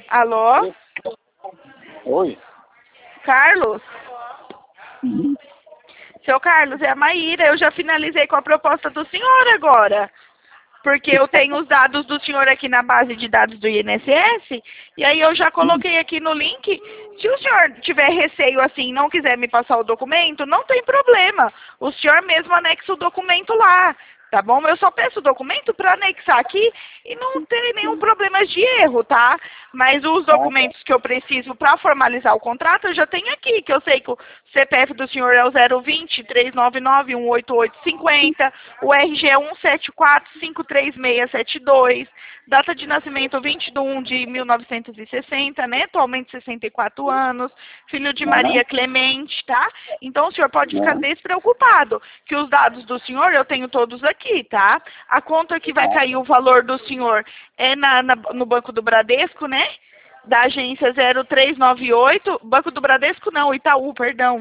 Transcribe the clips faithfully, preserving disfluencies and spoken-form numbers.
Alô? Oi. Carlos? Uhum. Seu Carlos, é a Maíra. Eu já finalizei com a proposta do senhor agora. Porque eu tenho os dados do senhor aqui na base de dados do I N S S. E aí eu já coloquei aqui no link. Se o senhor tiver receio assim, não quiser me passar o documento, não tem problema. O senhor mesmo anexa o documento lá. Tá bom? Eu só peço o documento para anexar aqui e não ter nenhum problema de erro, tá? Mas os documentos que eu preciso para formalizar o contrato, eu já tenho aqui, que eu sei que o C P F do senhor é o zero vinte, trezentos e noventa e nove, cento e oitenta e oito cinquenta, o R G é um sete quatro cinco três seis sete dois, data de nascimento vinte de um de mil novecentos e sessenta, né? Atualmente sessenta e quatro anos, filho de Maria Clemente, tá? Então o senhor pode ficar despreocupado, que os dados do senhor eu tenho todos aqui, tá? A conta que vai cair o valor do senhor é na, na, no Banco do Bradesco, né? Da agência zero três nove oito, Banco do Bradesco não, Itaú, perdão.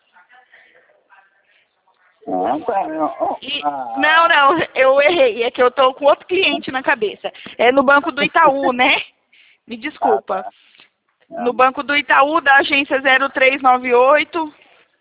Ah, tá. E, Ah, não, não, eu errei, é que eu tô com outro cliente na cabeça. É no Banco do Itaú, né? Me desculpa. tá. No Banco do Itaú, da agência zero três nove oito.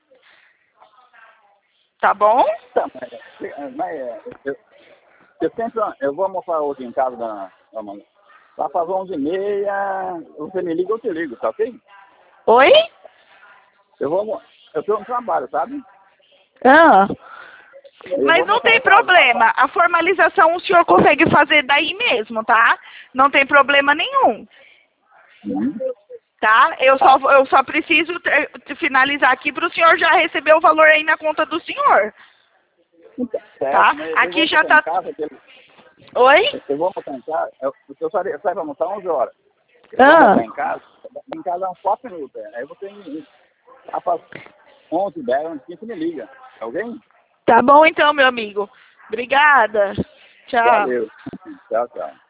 Tá bom? Tá, mas, mas é, eu, eu sempre, eu vou almoçar hoje em casa da, da mãe. Lá para as onze e meia, você me liga, eu te ligo, tá ok? Oi? Eu vou, eu tô no trabalho, sabe? Ah. Eu Mas vou não almoçar tem em casa. problema. A formalização o senhor consegue fazer daí mesmo, tá? Não tem problema nenhum. Uhum. Tá? Eu só, eu só preciso ter- finalizar aqui para o senhor já receber o valor aí na conta do senhor. Tá? Certo, mas eu vou Aqui já almoçar em tá... casa, que eu, Oi? eu vou almoçar em casa, eu, eu saio para almoçar onze horas. Eu vou Ah. almoçar em casa, em casa há uns quatro minutos. Aí você me lá para onze, dez, uns quinze me liga. Tá ok? Tá bom então, meu amigo. Obrigada. Tchau. Valeu. Tchau, tchau.